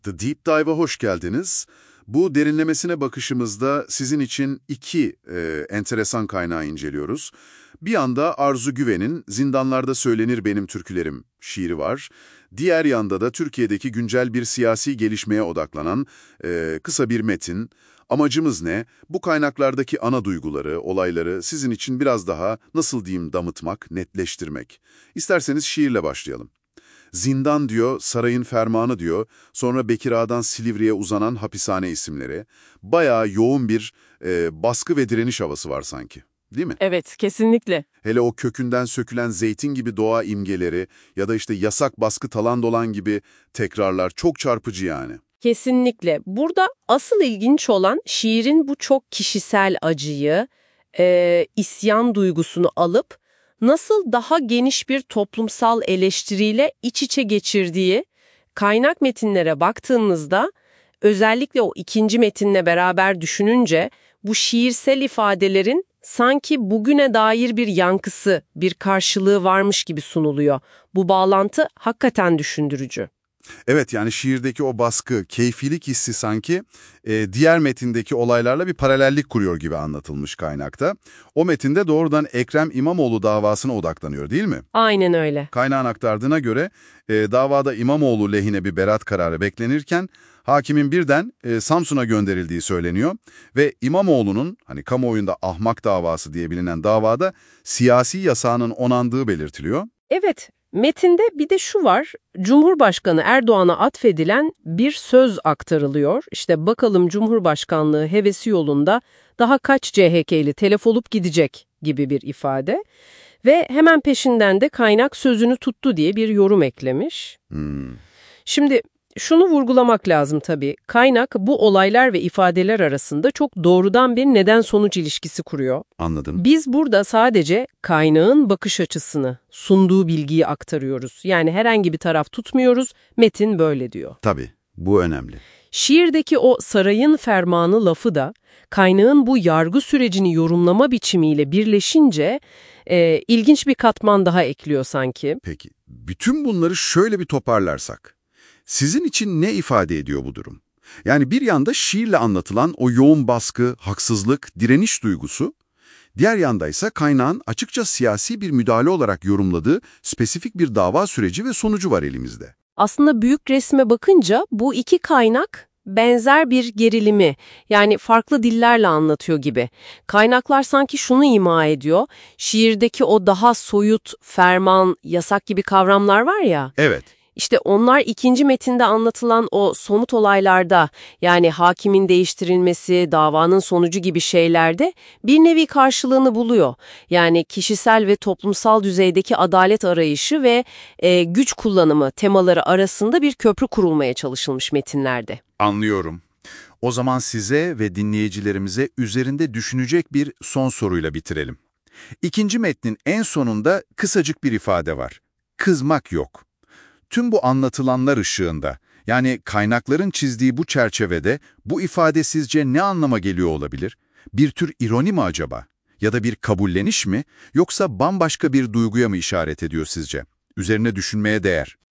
The Deep Dive'a hoş geldiniz. Bu derinlemesine bakışımızda sizin için iki enteresan kaynağı inceliyoruz. Bir yanda Arzu Güven'in Zindanlarda Söylenir Benim Türkülerim şiiri var. Diğer yanda da Türkiye'deki güncel bir siyasi gelişmeye odaklanan kısa bir metin. Amacımız ne? Bu kaynaklardaki ana duyguları, olayları sizin için biraz daha, nasıl diyeyim, damıtmak, netleştirmek. İsterseniz şiirle başlayalım. Zindan diyor, sarayın fermanı diyor, sonra Bekir Ağa'dan Silivri'ye uzanan hapishane isimleri. Bayağı yoğun bir baskı ve direniş havası var sanki, değil mi? Evet, kesinlikle. Hele o kökünden sökülen zeytin gibi doğa imgeleri ya da işte yasak baskı talan dolan gibi tekrarlar çok çarpıcı yani. Kesinlikle. Burada asıl ilginç olan şiirin bu çok kişisel acıyı, isyan duygusunu alıp nasıl daha geniş bir toplumsal eleştiriyle iç içe geçirdiği. Kaynak metinlere baktığınızda özellikle o ikinci metinle beraber düşününce bu şiirsel ifadelerin sanki bugüne dair bir yankısı, bir karşılığı varmış gibi sunuluyor. Bu bağlantı hakikaten düşündürücü. Evet, yani şiirdeki o baskı, keyfilik hissi sanki diğer metindeki olaylarla bir paralellik kuruyor gibi anlatılmış kaynakta. O metinde doğrudan Ekrem İmamoğlu davasına odaklanıyor, değil mi? Aynen öyle. Kaynağın aktardığına göre davada İmamoğlu lehine bir beraat kararı beklenirken hakimin birden Samsun'a gönderildiği söyleniyor ve İmamoğlu'nun hani kamuoyunda ahmak davası diye bilinen davada siyasi yasağının onandığı belirtiliyor. Evet, metinde bir de şu var, Cumhurbaşkanı Erdoğan'a atfedilen bir söz aktarılıyor. İşte bakalım Cumhurbaşkanlığı hevesi yolunda daha kaç CHK'li telef olup gidecek gibi bir ifade. Ve hemen peşinden de kaynak sözünü tuttu diye bir yorum eklemiş. Şimdi şunu vurgulamak lazım tabii. Kaynak bu olaylar ve ifadeler arasında çok doğrudan bir neden-sonuç ilişkisi kuruyor. Anladım. Biz burada sadece kaynağın bakış açısını, sunduğu bilgiyi aktarıyoruz. Yani herhangi bir taraf tutmuyoruz, metin böyle diyor. Tabii, bu önemli. Şiirdeki o sarayın fermanı lafı da kaynağın bu yargı sürecini yorumlama biçimiyle birleşince ilginç bir katman daha ekliyor sanki. Peki, bütün bunları şöyle bir toparlarsak, sizin için ne ifade ediyor bu durum? Yani bir yanda şiirle anlatılan o yoğun baskı, haksızlık, direniş duygusu, diğer yanda ise kaynağın açıkça siyasi bir müdahale olarak yorumladığı spesifik bir dava süreci ve sonucu var elimizde. Aslında büyük resme bakınca bu iki kaynak benzer bir gerilimi, yani farklı dillerle anlatıyor gibi. Kaynaklar sanki şunu ima ediyor, şiirdeki o daha soyut, ferman, yasak gibi kavramlar var ya. Evet. İşte onlar ikinci metinde anlatılan o somut olaylarda, yani hakimin değiştirilmesi, davanın sonucu gibi şeylerde bir nevi karşılığını buluyor. Yani kişisel ve toplumsal düzeydeki adalet arayışı ve güç kullanımı temaları arasında bir köprü kurulmaya çalışılmış metinlerde. Anlıyorum. O zaman size ve dinleyicilerimize üzerinde düşünecek bir son soruyla bitirelim. İkinci metnin en sonunda kısacık bir ifade var. Kızmak yok. Tüm bu anlatılanlar ışığında, yani kaynakların çizdiği bu çerçevede bu ifade sizce ne anlama geliyor olabilir? Bir tür ironi mi acaba? Ya da bir kabulleniş mi? Yoksa bambaşka bir duyguya mı işaret ediyor sizce? Üzerine düşünmeye değer.